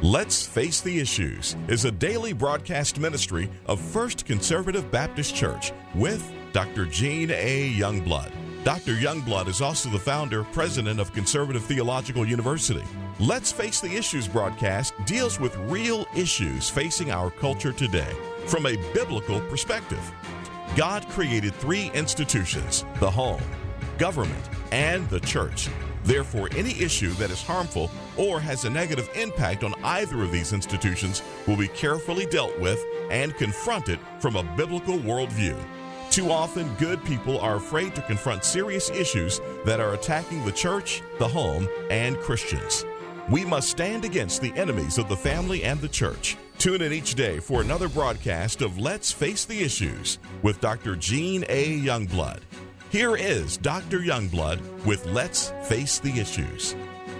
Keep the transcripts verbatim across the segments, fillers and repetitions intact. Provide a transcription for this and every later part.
Let's Face the Issues is a daily broadcast ministry of First Conservative Baptist Church with Doctor Gene A. Youngblood. Doctor Youngblood is also the founder, president of Conservative Theological University. Let's Face the Issues broadcast deals with real issues facing our culture today from a biblical perspective. God created three institutions: the home, government, and the church. Therefore, any issue that is harmful or has a negative impact on either of these institutions will be carefully dealt with and confronted from a biblical worldview. Too often, good people are afraid to confront serious issues that are attacking the church, the home, and Christians. We must stand against the enemies of the family and the church. Tune in each day for another broadcast of Let's Face the Issues with Doctor Gene A. Youngblood. Here is Doctor Youngblood with Let's Face the Issues.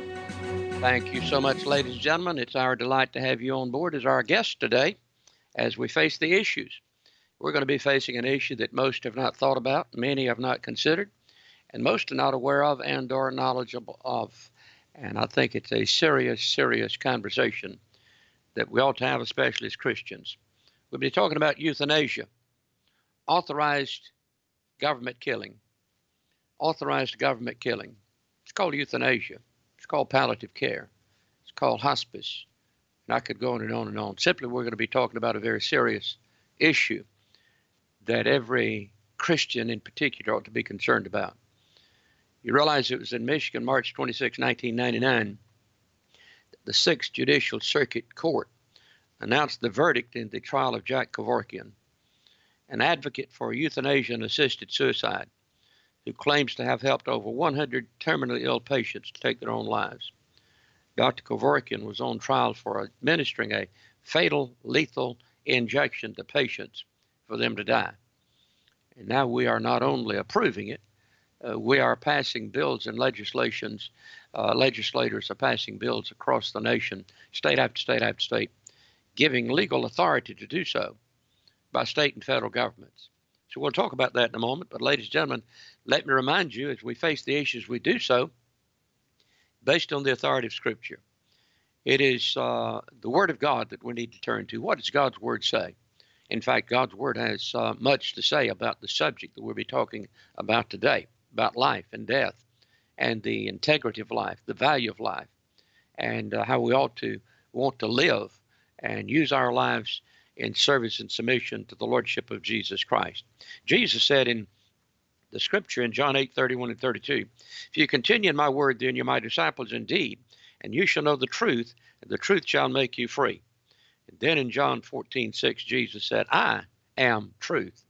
Thank you so much, ladies and gentlemen. It's our delight to have you on board as our guest today as we face the issues. We're going to be facing an issue that most have not thought about, many have not considered, and most are not aware of and are knowledgeable of. And I think it's a serious, serious conversation that we ought to have, especially as Christians. We'll be talking about euthanasia, authorized government killing. Authorized government killing. It's called euthanasia. It's called palliative care. It's called hospice. And I could go on and on and on. Simply, we're going to be talking about a very serious issue that every Christian in particular ought to be concerned about. You realize it was in Michigan, March twenty-sixth, nineteen ninety-nine, the Sixth Judicial Circuit Court announced the verdict in the trial of Jack Kevorkian, an advocate for euthanasia and assisted suicide, who claims to have helped over one hundred terminally ill patients to take their own lives. Doctor Kevorkian was on trial for administering a fatal, lethal injection to patients for them to die. And now we are not only approving it, uh, we are passing bills and legislations. Uh, legislators are passing bills across the nation, state after state after state, giving legal authority to do so by state and federal governments. So we'll talk about that in a moment. But ladies and gentlemen, let me remind you, as we face the issues, we do so based on the authority of Scripture. It is uh, the Word of God that we need to turn to. What does God's Word say? In fact, God's Word has uh, much to say about the subject that we'll be talking about today, about life and death and the integrity of life, the value of life, and uh, how we ought to want to live and use our lives in service and submission to the Lordship of Jesus Christ. Jesus said in the Scripture in John eight, thirty-one and thirty-two, "If you continue in my word, then you're my disciples indeed, and you shall know the truth, and the truth shall make you free." And then in John fourteen, six, Jesus said, "I am truth.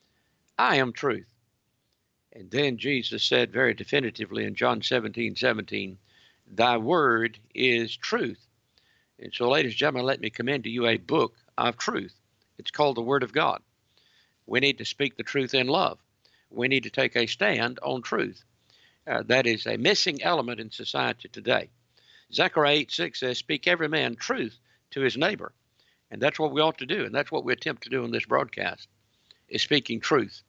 I am truth." And then Jesus said very definitively in John seventeen, seventeen, "Thy word is truth." And so, ladies and gentlemen, let me commend to you a book of truth. It's called the Word of God. We need to speak the truth in love. We need to take a stand on truth. Uh, that is a missing element in society today. Zechariah eight, six says, "Speak every man truth to his neighbor." And that's what we ought to do, and that's what we attempt to do in this broadcast, is speaking truth.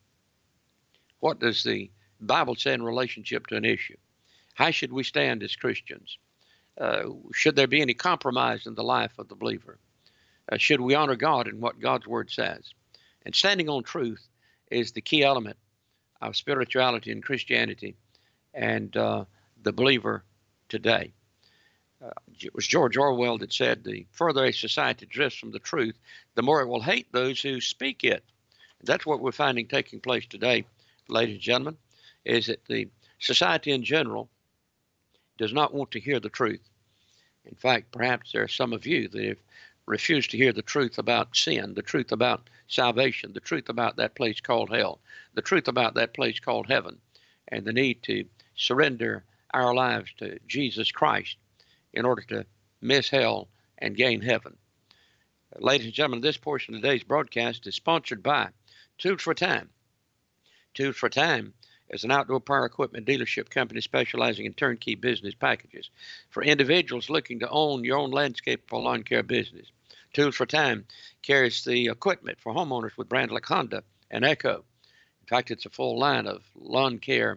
What does the Bible say in relationship to an issue? How should we stand as Christians? Uh, should there be any compromise in the life of the believer? Uh, should we honor God in what God's Word says? And standing on truth is the key element of spirituality and Christianity and uh, the believer today. Uh, it was George Orwell that said, "The further a society drifts from the truth, the more it will hate those who speak it." And that's what we're finding taking place today, ladies and gentlemen, is that the society in general does not want to hear the truth. In fact, perhaps there are some of you that have refused to hear the truth about sin, the truth about salvation, the truth about that place called hell, the truth about that place called heaven, and the need to surrender our lives to Jesus Christ in order to miss hell and gain heaven. Ladies and gentlemen, this portion of today's broadcast is sponsored by Tools for Time. Tools for Time is an outdoor power equipment dealership company specializing in turnkey business packages for individuals looking to own your own landscape or lawn care business. Tools for Time carries the equipment for homeowners with brands like Honda and Echo. In fact, it's a full line of lawn care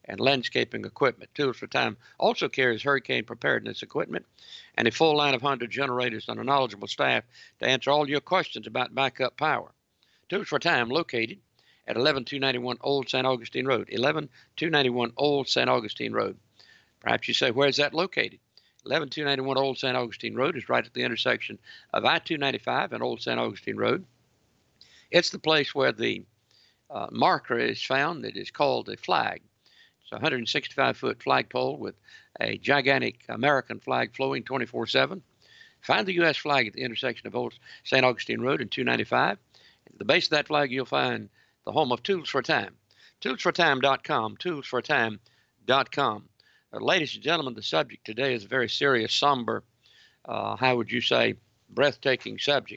and landscaping equipment. Tools for Time also carries hurricane preparedness equipment and a full line of Honda generators and a knowledgeable staff to answer all your questions about backup power. Tools for Time, located at eleven two ninety-one Old Saint Augustine Road. eleven two ninety-one Old Saint Augustine Road. Perhaps you say, where's that located? eleven two ninety-one Old Saint Augustine Road is right at the intersection of I two ninety-five and Old Saint Augustine Road. It's the place where the uh, marker is found that is called a flag. It's a one hundred sixty-five foot flagpole with a gigantic American flag flowing twenty-four seven. Find the U S flag at the intersection of Old Saint Augustine Road and two ninety-five. At the base of that flag, you'll find the home of Tools for Time. tools for time dot com, tools for time dot com. Uh, ladies and gentlemen, the subject today is a very serious, somber, uh, how would you say, breathtaking subject.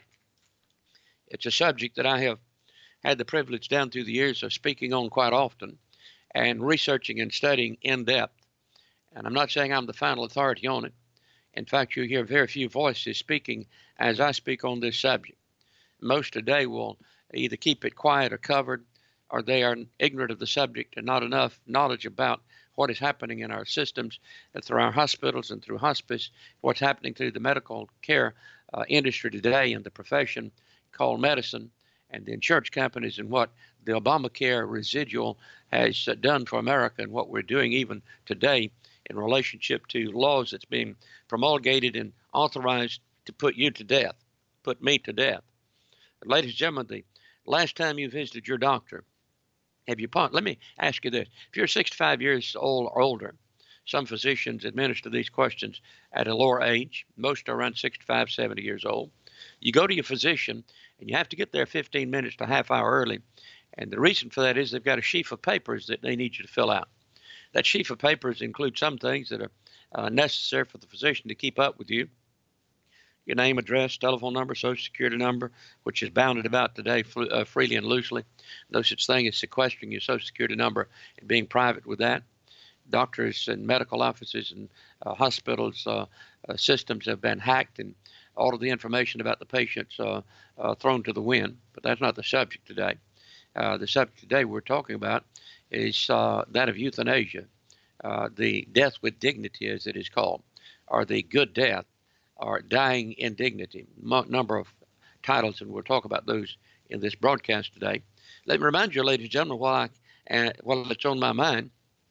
It's a subject that I have had the privilege down through the years of speaking on quite often and researching and studying in depth. And I'm not saying I'm the final authority on it. In fact, you hear very few voices speaking as I speak on this subject. Most today will either keep it quiet or covered, or they are ignorant of the subject and not enough knowledge about what is happening in our systems and through our hospitals and through hospice, what's happening through the medical care uh, industry today and the profession called medicine and the insurance companies and what the Obamacare residual has uh, done for America and what we're doing even today in relationship to laws that's being promulgated and authorized to put you to death, put me to death. But ladies and gentlemen, the last time you visited your doctor, have you, let me ask you this. If you're sixty-five years old or older, some physicians administer these questions at a lower age. Most are around sixty-five, seventy years old. You go to your physician, and you have to get there fifteen minutes to a half hour early. And the reason for that is they've got a sheaf of papers that they need you to fill out. That sheaf of papers includes some things that are uh, necessary for the physician to keep up with you. Your name, address, telephone number, social security number, which is bounded about today fl- uh, freely and loosely. No such thing as sequestering your social security number and being private with that. Doctors and medical offices and uh, hospitals uh, uh, systems have been hacked and all of the information about the patients uh, uh, thrown to the wind. But that's not the subject today. Uh, the subject today we're talking about is uh, that of euthanasia, uh, the death with dignity, as it is called, or the good death, or dying in dignity. Mo- number of titles, and we'll talk about those in this broadcast today. Let me remind you, ladies and gentlemen, while, I, uh, while it's on my mind,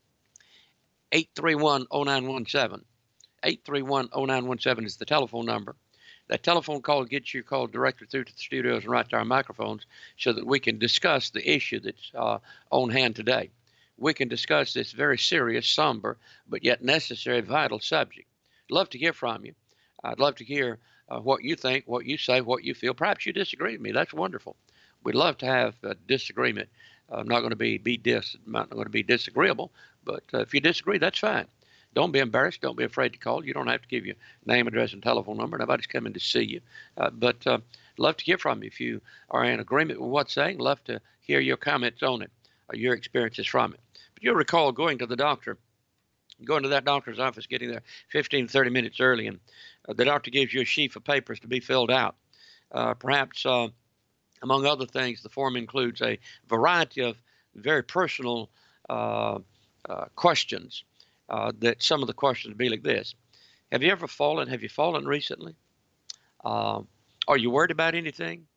eight three one oh nine one seven. eight three one oh nine one seven is the telephone number. That telephone call gets you called directly through to the studios and right to our microphones so that we can discuss the issue that's uh, on hand today. We can discuss this very serious, somber, but yet necessary, vital subject. Love to hear from you. I'd love to hear uh, what you think, what you say, what you feel. Perhaps you disagree with me. That's wonderful. We'd love to have a disagreement. Uh, I'm not going to be be dis, not going to be disagreeable, but uh, if you disagree, that's fine. Don't be embarrassed. Don't be afraid to call. You don't have to give your name, address, and telephone number. Nobody's coming to see you. Uh, but uh, love to hear from you. If you are in agreement with what's saying, love to hear your comments on it or your experiences from it. But you'll recall going to the doctor, going to that doctor's office, getting there fifteen, thirty minutes early, and uh, the doctor gives you a sheaf of papers to be filled out. Uh, perhaps, uh, among other things, the form includes a variety of very personal uh, uh, questions. Uh, that some of the questions be like this. Have you ever fallen? Have you fallen recently? Uh, are you worried about anything?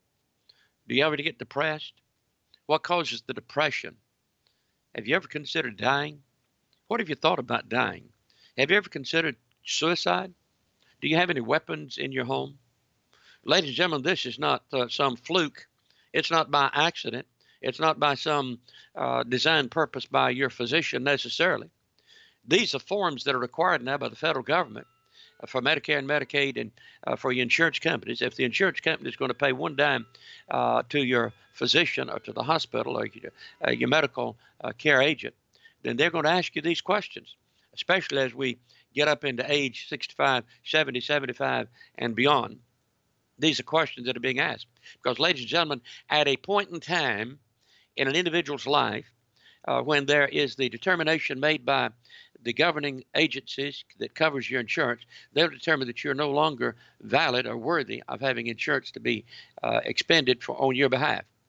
Do you ever get depressed? What causes the depression? Have you ever considered dying? What have you thought about dying? Have you ever considered suicide? Do you have any weapons in your home? Ladies and gentlemen, this is not uh, some fluke. It's not by accident. It's not by some uh, designed purpose by your physician necessarily. These are forms that are required now by the federal government uh, for Medicare and Medicaid and uh, for your insurance companies. If the insurance company is going to pay one dime uh, to your physician or to the hospital or your, uh, your medical uh, care agent, then they're going to ask you these questions, especially as we get up into age sixty-five, seventy, seventy-five, and beyond. These are questions that are being asked. Because, ladies and gentlemen, at a point in time in an individual's life, uh, when there is the determination made by the governing agencies that covers your insurance, they'll determine that you're no longer valid or worthy of having insurance to be uh, expended for on your behalf.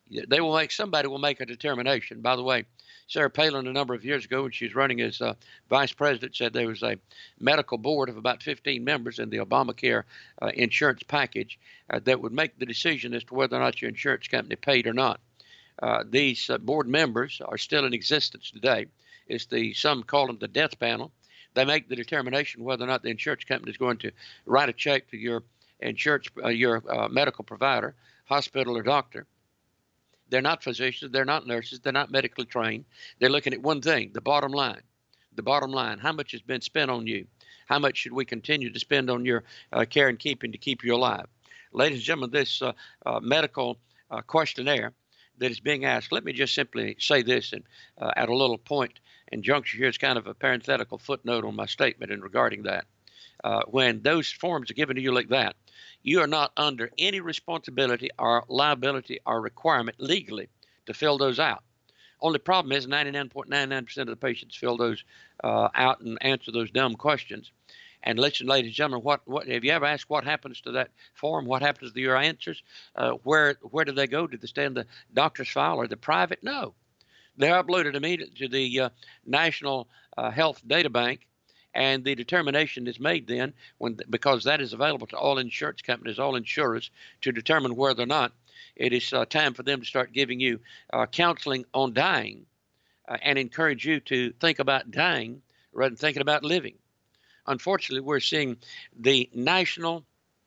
They will make, somebody will make a determination. By the way, Sarah Palin, a number of years ago, when she was running as uh, vice president, said there was a medical board of about fifteen members in the Obamacare uh, insurance package uh, that would make the decision as to whether or not your insurance company paid or not. Uh, these uh, board members are still in existence today. It's the, some call them the death panel. They make the determination whether or not the insurance company is going to write a check to your insurance, uh, your uh, medical provider, hospital, or doctor. They're not physicians. They're not nurses. They're not medically trained. They're looking at one thing, the bottom line. The bottom line, how much has been spent on you? How much should we continue to spend on your uh, care and keeping to keep you alive? Ladies and gentlemen, this uh, uh, medical uh, questionnaire that is being asked, let me just simply say this and uh, at a little point and juncture here is kind of a parenthetical footnote on my statement in regarding that. Uh, when those forms are given to you like that, you are not under any responsibility or liability or requirement legally to fill those out. Only problem is ninety-nine point nine nine percent of the patients fill those uh, out and answer those dumb questions. And listen, ladies and gentlemen, what, what have you ever asked what happens to that form? What happens to your answers? Uh, where where do they go? Do they stay in the doctor's file or the private? No. They're uploaded immediately to the uh, National uh, Health Data Bank. And the determination is made then, when because that is available to all insurance companies, all insurers, to determine whether or not it is uh, time for them to start giving you uh, counseling on dying uh, and encourage you to think about dying rather than thinking about living. Unfortunately, we're seeing the national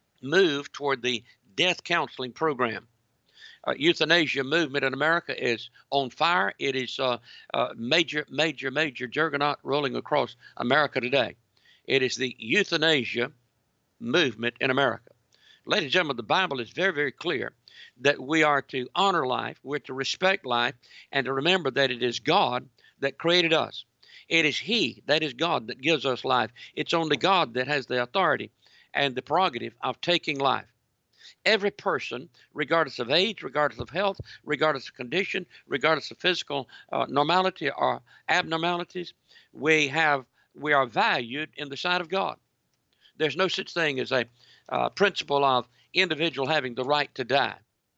move toward the death counseling program. Uh, euthanasia movement in America is on fire. It is a uh, uh, major, major, major juggernaut rolling across America today. It is the euthanasia movement in America. Ladies and gentlemen, the Bible is very, very clear that we are to honor life, we're to respect life, and to remember that it is God that created us. It is He, that is God, that gives us life. It's only God that has the authority and the prerogative of taking life. Every person, regardless of age, regardless of health, regardless of condition, regardless of physical uh, normality or abnormalities, we have we are valued in the sight of God. There's no such thing as a uh, principle of individual having the right to die.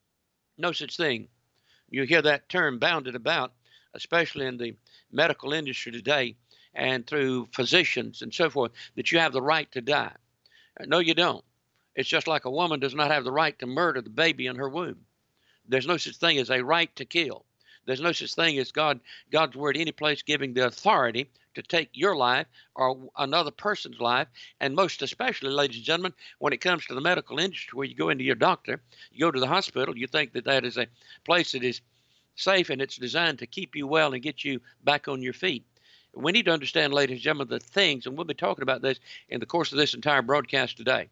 No such thing. You hear that term bounded about, especially in the medical industry today and through physicians and so forth, that you have the right to die. No, you don't. It's just like a woman does not have the right to murder the baby in her womb. There's no such thing as a right to kill. There's no such thing as God, God's word any place giving the authority to take your life or another person's life. And most especially, ladies and gentlemen, when it comes to the medical industry where you go into your doctor, you go to the hospital, you think that that is a place that is safe and it's designed to keep you well and get you back on your feet. We need to understand, ladies and gentlemen, the things, and we'll be talking about this in the course of this entire broadcast today,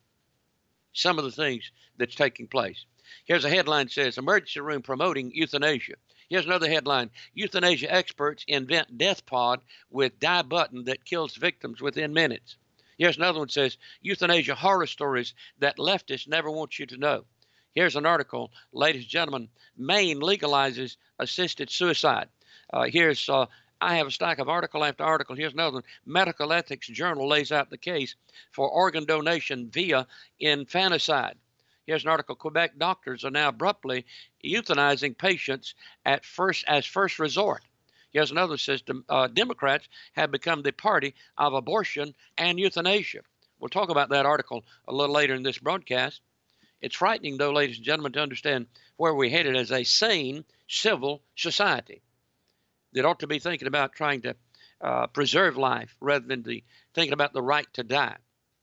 some of the things that's taking place. Here's a headline that says, Emergency Room Promoting Euthanasia. Here's another headline, Euthanasia Experts Invent Death Pod with Die Button that kills victims within minutes. Here's another one that says, Euthanasia Horror Stories that leftists never want you to know. Here's an article, ladies and gentlemen, Maine legalizes assisted suicide. Uh, here's uh, I have a stack of article after article. Here's another one. Medical Ethics Journal lays out the case for organ donation via infanticide. Here's an article. Quebec doctors are now abruptly euthanizing patients at first as first resort. Here's another system. Uh, Democrats have become the party of abortion and euthanasia. We'll talk about that article a little later in this broadcast. It's frightening, though, ladies and gentlemen, to understand where we're headed as a sane civil society that ought to be thinking about trying to uh, preserve life rather than the, thinking about the right to die.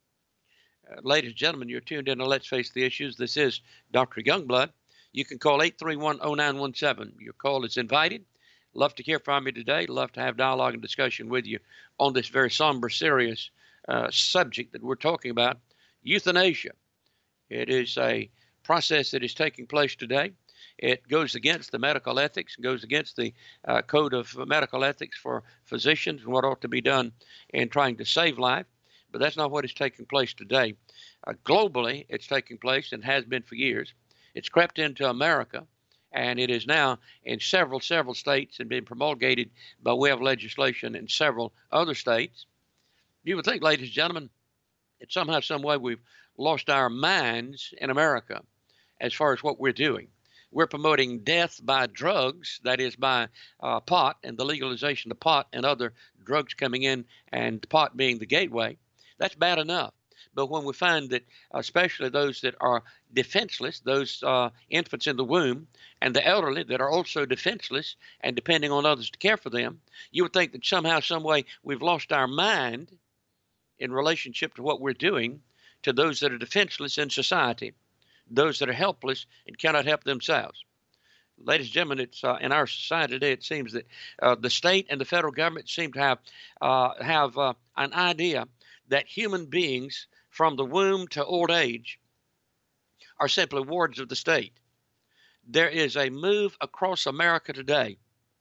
Uh, ladies and gentlemen, you're tuned in to Let's Face the Issues. This is Doctor Youngblood. You can call eight three one, oh nine one seven. Your call is invited. Love to hear from you today. Love to have dialogue and discussion with you on this very somber, serious uh, subject that we're talking about, euthanasia. It is a process that is taking place today. It goes against the medical ethics, goes against the uh, code of medical ethics for physicians and what ought to be done in trying to save life. But that's not what is taking place today. Uh, globally, it's taking place and has been for years. It's crept into America, and it is now in several, several states and being promulgated by way of legislation in several other states. You would think, ladies and gentlemen, that somehow, some way we've lost our minds in America as far as what we're doing. We're promoting death by drugs, that is by uh, pot and the legalization of pot and other drugs coming in, and pot being the gateway. That's bad enough. But when we find that, especially those that are defenseless, those uh, infants in the womb, and the elderly that are also defenseless and depending on others to care for them, you would think that somehow, some way, we've lost our mind in relationship to what we're doing to those that are defenseless in society, those that are helpless and cannot help themselves. Ladies and gentlemen, it's uh, in our society today, it seems that uh, the state and the federal government seem to have uh, have uh, an idea that human beings from the womb to old age are simply wards of the state. There is a move across America today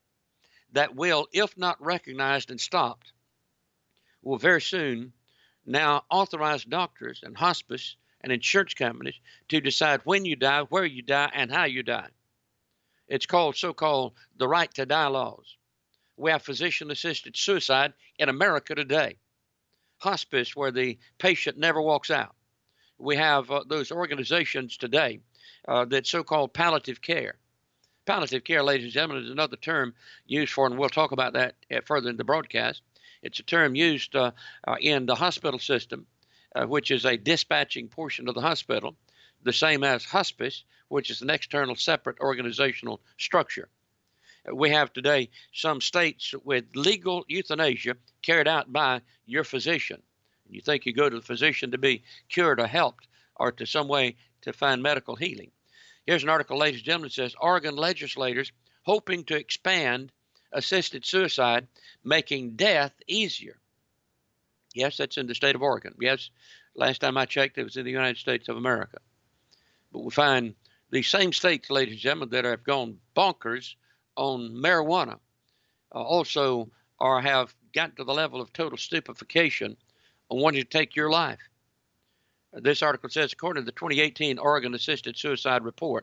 that will, if not recognized and stopped, will very soon now authorize doctors and hospice and insurance companies to decide when you die, where you die, and how you die. It's called so-called the right to die laws. We have physician-assisted suicide in America today. Hospice, where the patient never walks out. We have uh, those organizations today uh, that so-called palliative care. Palliative care, ladies and gentlemen, is another term used for, and we'll talk about that further in the broadcast. It's a term used uh, uh, in the hospital system, uh, which is a dispatching portion of the hospital, the same as hospice, which is an external separate organizational structure. We have today some states with legal euthanasia carried out by your physician. You think you go to the physician to be cured or helped or to some way to find medical healing. Here's an article, ladies and gentlemen, that says Oregon legislators hoping to expand assisted suicide, making death easier. Yes, that's in the state of Oregon. Yes, last time I checked, it was in the United States of America. But we find these same states, ladies and gentlemen, that have gone bonkers on marijuana uh, also or have gotten to the level of total stupefaction on wanting to take your life. Uh, this article says, according to the twenty eighteen Oregon Assisted Suicide Report,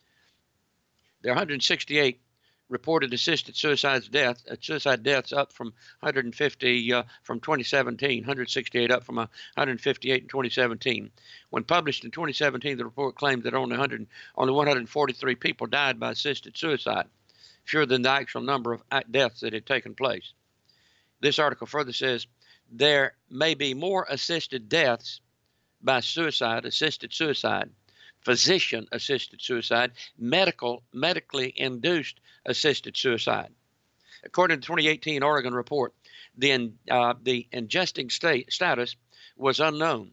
there are one hundred sixty-eight reported assisted suicides death, uh, suicide deaths up from one hundred fifty uh, from twenty seventeen, one hundred sixty-eight up from one hundred fifty-eight in twenty seventeen. When published in twenty seventeen, the report claimed that only one hundred, only one hundred forty-three people died by assisted suicide, fewer than the actual number of deaths that had taken place. This article further says there may be more assisted deaths by suicide, assisted suicide, physician-assisted suicide, medical, medically induced assisted suicide. According to the twenty eighteen Oregon report, the, uh, the ingesting state status was unknown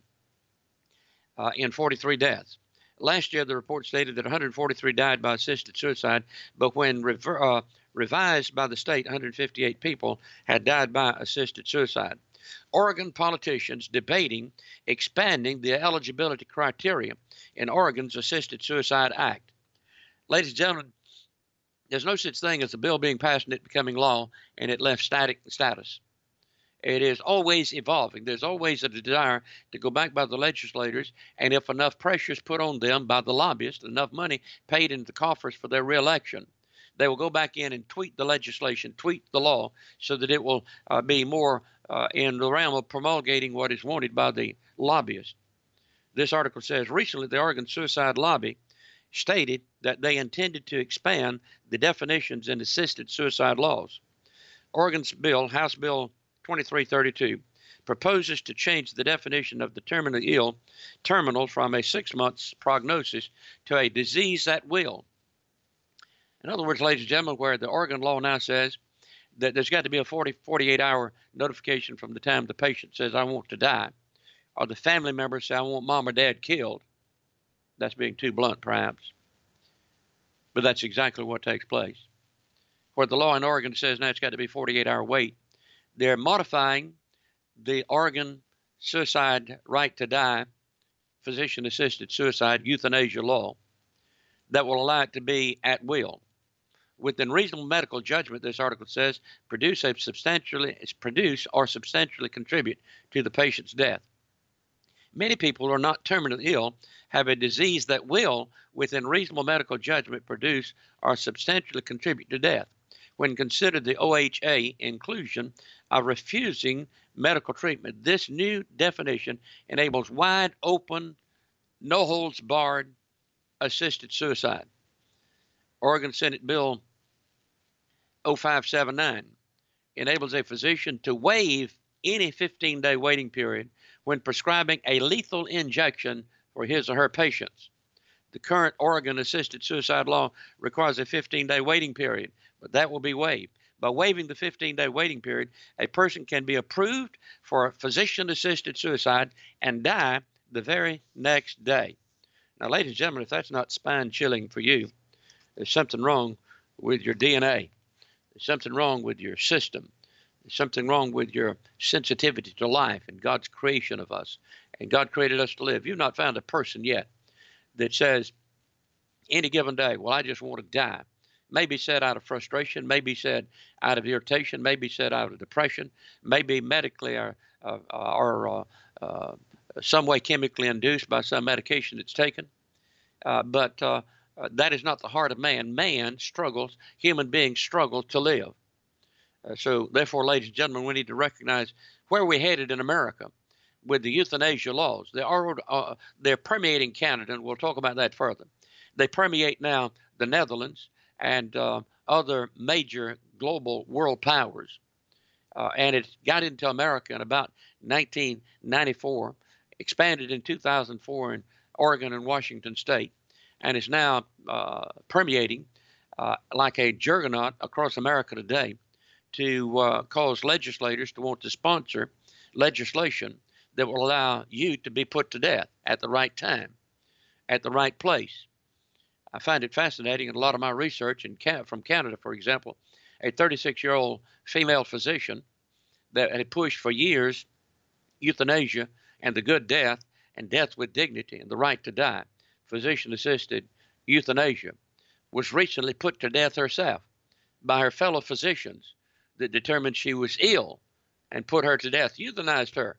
uh, in forty-three deaths. Last year, the report stated that one hundred forty-three died by assisted suicide, but when rever- uh, revised by the state, one hundred fifty-eight people had died by assisted suicide. Oregon politicians debating expanding the eligibility criteria in Oregon's Assisted Suicide Act. Ladies and gentlemen, there's no such thing as a bill being passed and it becoming law and it left static status. It is always evolving. There's always a desire to go back by the legislators, and if enough pressure is put on them by the lobbyists, enough money paid into the coffers for their reelection, they will go back in and tweak the legislation, tweak the law, so that it will uh, be more uh, in the realm of promulgating what is wanted by the lobbyists. This article says, recently the Oregon Suicide Lobby stated that they intended to expand the definitions in assisted suicide laws. Oregon's bill, House Bill twenty-three thirty-two, proposes to change the definition of the terminally ill, terminal from a six months prognosis to a disease at will. In other words, ladies and gentlemen, where the Oregon law now says that there's got to be a forty, forty-eight hour notification from the time the patient says, I want to die, or the family members say, I want mom or dad killed. That's being too blunt, perhaps. But that's exactly what takes place. Where the law in Oregon says now it's got to be forty-eight hour wait, they're modifying the Oregon suicide right to die, physician-assisted suicide, euthanasia law that will allow it to be at will. Within reasonable medical judgment, this article says, produce a substantially produce or substantially contribute to the patient's death. Many people who are not terminally ill have a disease that will, within reasonable medical judgment, produce or substantially contribute to death. When considered the O H A inclusion of refusing medical treatment, this new definition enables wide open, no holds barred assisted suicide. Oregon Senate Bill oh five seven nine enables a physician to waive any fifteen-day waiting period when prescribing a lethal injection for his or her patients. The current Oregon assisted suicide law requires a fifteen-day waiting period, but that will be waived. By waiving the fifteen-day waiting period, a person can be approved for physician-assisted suicide and die the very next day. Now, ladies and gentlemen, if that's not spine-chilling for you, there's something wrong with your D N A. There's something wrong with your system. There's something wrong with your sensitivity to life and God's creation of us. And God created us to live. You've not found a person yet that says, any given day, well, I just want to die. Maybe said out of frustration, maybe said out of irritation, maybe said out of depression, maybe medically or, uh, or uh, uh, some way chemically induced by some medication that's taken. Uh, but uh, uh, that is not the heart of man. Man struggles, human beings struggle to live. Uh, so therefore, ladies and gentlemen, we need to recognize where we're headed in America with the euthanasia laws. They are, uh, they're permeating Canada, and we'll talk about that further. They permeate now the Netherlands and uh, other major global world powers. Uh, and it got into America in about nineteen ninety-four, expanded in two thousand four in Oregon and Washington State, and is now uh, permeating uh, like a juggernaut across America today to uh, cause legislators to want to sponsor legislation that will allow you to be put to death at the right time, at the right place. I find it fascinating in a lot of my research in Can- from Canada, for example, a thirty-six-year-old female physician that had pushed for years euthanasia and the good death and death with dignity and the right to die, physician-assisted euthanasia, was recently put to death herself by her fellow physicians that determined she was ill and put her to death, euthanized her.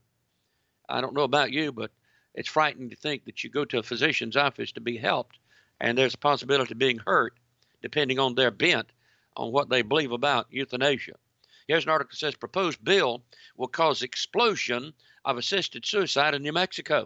I don't know about you, but it's frightening to think that you go to a physician's office to be helped, and there's a possibility of being hurt, depending on their bent on what they believe about euthanasia. Here's an article that says, proposed bill will cause explosion of assisted suicide in New Mexico.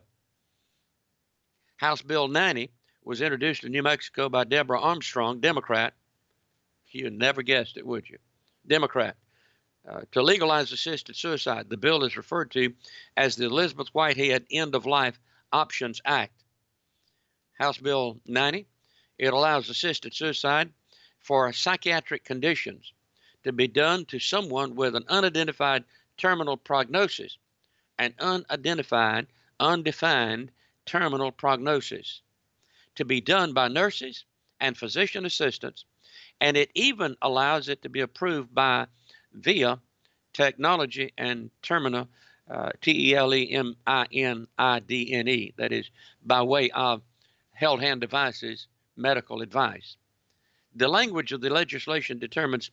House Bill ninety was introduced in New Mexico by Deborah Armstrong, Democrat. You'd never guessed it, would you? Democrat. Uh, to legalize assisted suicide. The bill is referred to as the Elizabeth Whitehead End of Life Options Act. House Bill ninety, it allows assisted suicide for psychiatric conditions to be done to someone with an unidentified terminal prognosis, an unidentified, undefined terminal prognosis, to be done by nurses and physician assistants, and it even allows it to be approved by via technology and terminal, uh, T E L E M I N I D N E, that is, by way of held hand devices, medical advice. The language of the legislation determines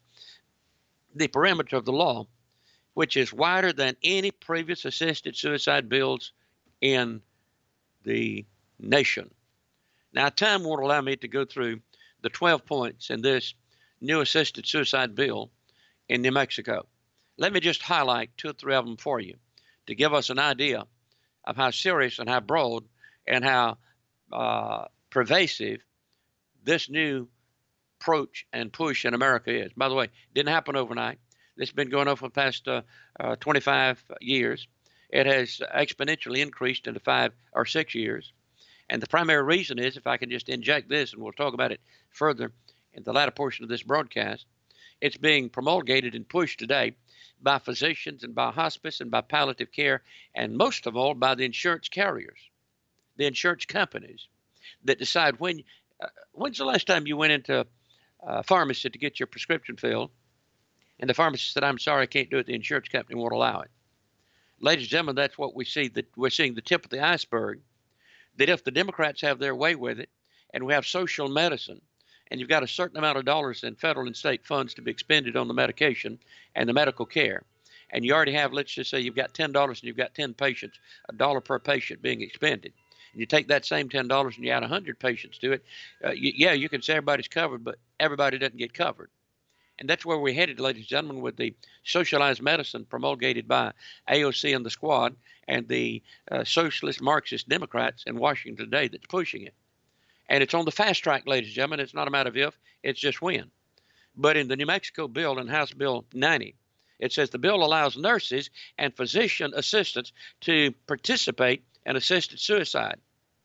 the perimeter of the law, which is wider than any previous assisted suicide bills in the nation. Now, time won't allow me to go through the twelve points in this new assisted suicide bill in New Mexico. Let me just highlight two or three of them for you to give us an idea of how serious and how broad and how uh, pervasive this new approach and push in America is. By the way, it didn't happen overnight. This has been going on for the past uh, uh, twenty-five years. It has exponentially increased into five or six years. And the primary reason is, if I can just inject this, and we'll talk about it further in the latter portion of this broadcast, it's being promulgated and pushed today by physicians and by hospice and by palliative care, and most of all by the insurance carriers, the insurance companies that decide when. Uh, when's the last time you went into a pharmacy to get your prescription filled, and the pharmacist said, "I'm sorry, I can't do it. The insurance company won't allow it." Ladies and gentlemen, that's what we see. That we're seeing the tip of the iceberg. That if the Democrats have their way with it, and we have social medicine, and you've got a certain amount of dollars in federal and state funds to be expended on the medication and the medical care, and you already have, let's just say you've got ten dollars and you've got ten patients, a dollar per patient being expended, and you take that same ten dollars and you add one hundred patients to it, uh, you, yeah, you can say everybody's covered, but everybody doesn't get covered. And that's where we're headed, ladies and gentlemen, with the socialized medicine promulgated by A O C and the Squad and the uh, socialist Marxist Democrats in Washington today that's pushing it. And it's on the fast track, ladies and gentlemen. It's not a matter of if, it's just when. But in the New Mexico bill, in House Bill ninety, it says the bill allows nurses and physician assistants to participate in assisted suicide.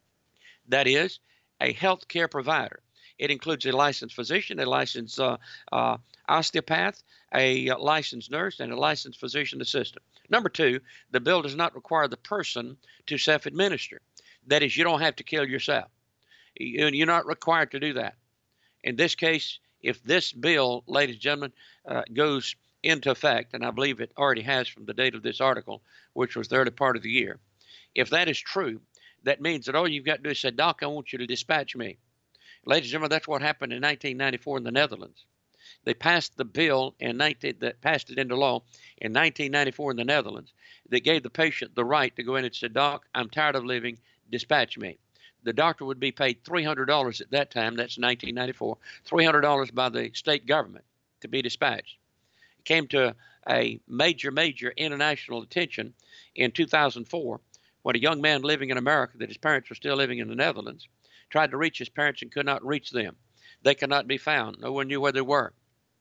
That is, a health care provider. It includes a licensed physician, a licensed uh, uh, osteopath, a uh, licensed nurse, and a licensed physician assistant. Number two, the bill does not require the person to self-administer. That is, you don't have to kill yourself. You're not required to do that. In this case, if this bill, ladies and gentlemen, uh, goes into effect, and I believe it already has from the date of this article, which was the early part of the year, if that is true, that means that all you've got to do is say, Doc, I want you to dispatch me. Ladies and gentlemen, that's what happened in nineteen ninety-four in the Netherlands. They passed the bill in nineteen that passed it into law in nineteen ninety-four in the Netherlands that gave the patient the right to go in and say, Doc, I'm tired of living, dispatch me. The doctor would be paid three hundred dollars at that time, that's nineteen ninety-four, three hundred dollars by the state government to be dispatched. It came to a major, major international attention in two thousand four when a young man living in America that his parents were still living in the Netherlands tried to reach his parents and could not reach them. They could not be found. No one knew where they were.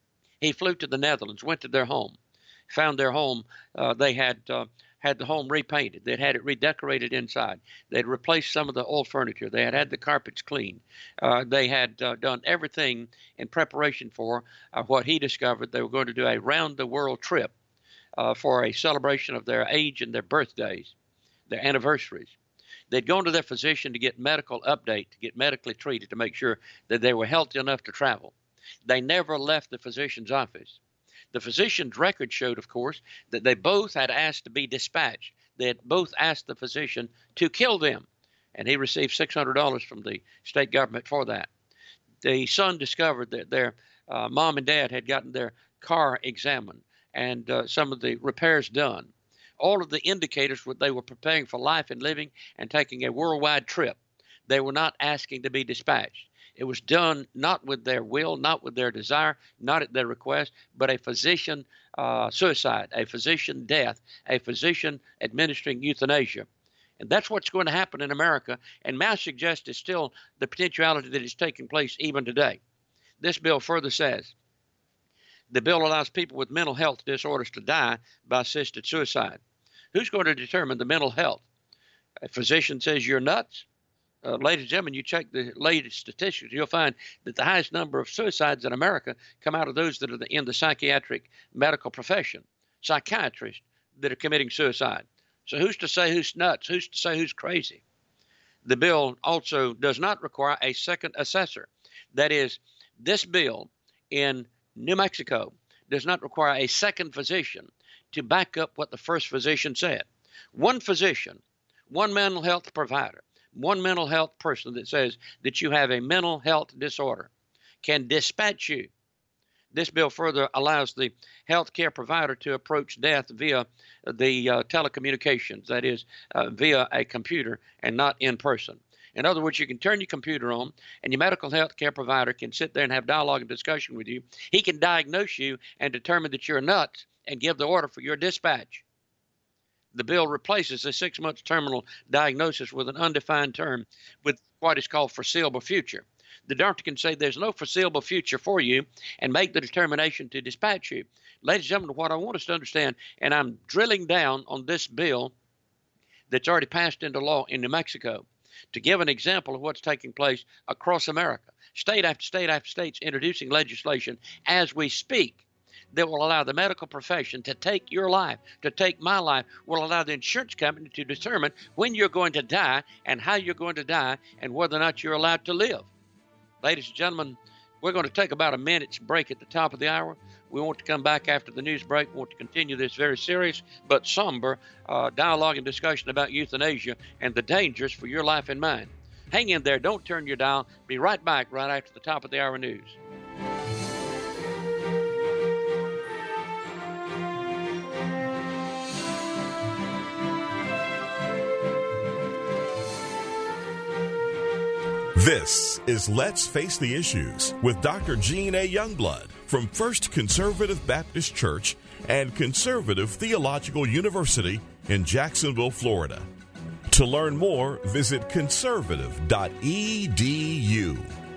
He flew to the Netherlands, went to their home, found their home. Uh, they had uh, had the home repainted. They'd had it redecorated inside. They'd replaced some of the old furniture. They had had the carpets cleaned. Uh, they had uh, done everything in preparation for uh, what he discovered. They were going to do a round-the-world trip uh, for a celebration of their age and their birthdays, their anniversaries. They'd gone to their physician to get medical update, to get medically treated, to make sure that they were healthy enough to travel. They never left the physician's office. The physician's record showed, of course, that they both had asked to be dispatched. They had both asked the physician to kill them, and he received six hundred dollars from the state government for that. The son discovered that their uh, mom and dad had gotten their car examined and uh, some of the repairs done. All of the indicators were they were preparing for life and living and taking a worldwide trip. They were not asking to be dispatched. It was done not with their will, not with their desire, not at their request, but a physician uh, suicide, a physician death, a physician administering euthanasia. And that's what's going to happen in America. And may I suggest it's still the potentiality that is taking place even today. This bill further says, the bill allows people with mental health disorders to die by assisted suicide. Who's going to determine the mental health? A physician says you're nuts. Uh, ladies and gentlemen, you check the latest statistics, you'll find that the highest number of suicides in America come out of those that are in the psychiatric medical profession, psychiatrists that are committing suicide. So who's to say who's nuts? Who's to say who's crazy? The bill also does not require a second assessor. That is, this bill in New Mexico does not require a second physician to back up what the first physician said. One physician, one mental health provider, one mental health person that says that you have a mental health disorder can dispatch you. This bill further allows the health care provider to approach death via the uh, telecommunications, that is, uh, via a computer and not in person. In other words, you can turn your computer on and your medical health care provider can sit there and have dialogue and discussion with you. He can diagnose you and determine that you're nuts and give the order for your dispatch. The bill replaces a six-month terminal diagnosis with an undefined term with what is called foreseeable future. The doctor can say there's no foreseeable future for you and make the determination to dispatch you. Ladies and gentlemen, what I want us to understand, and I'm drilling down on this bill that's already passed into law in New Mexico to give an example of what's taking place across America. State after state after state is introducing legislation as we speak that will allow the medical profession to take your life, to take my life, will allow the insurance company to determine when you're going to die and how you're going to die and whether or not you're allowed to live. Ladies and gentlemen, we're going to take about a minute's break at the top of the hour. We want to come back after the news break. We want to continue this very serious but somber uh, dialogue and discussion about euthanasia and the dangers for your life and mine. Hang in there. Don't turn your dial. Be right back right after the top of the hour news. This is Let's Face the Issues with Doctor Gene A. Youngblood from First Conservative Baptist Church and Conservative Theological University in Jacksonville, Florida. To learn more, visit conservative dot e d u.